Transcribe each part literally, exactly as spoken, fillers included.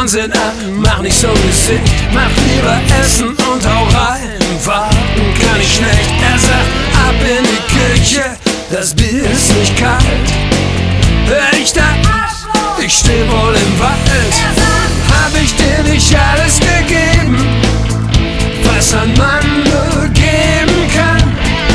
Fernsehen an, mach nicht so Gesicht, mach lieber Essen und hau rein. Warten kann ich nicht, er sagt, ab in die Küche, das Bier ist nicht kalt. Hör ich da, ich steh wohl im Wald. Hab ich dir nicht alles gegeben, was ein Mann nur geben kann?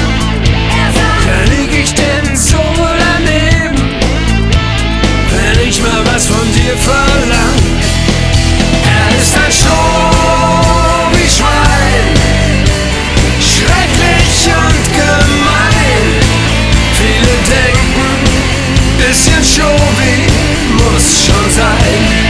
Da lieg ich denn so daneben, wenn ich mal was von dir verlang. Er ist ein Show wie Schwein, schrecklich und gemein. Viele denken, bisschen Show wie muss schon sein.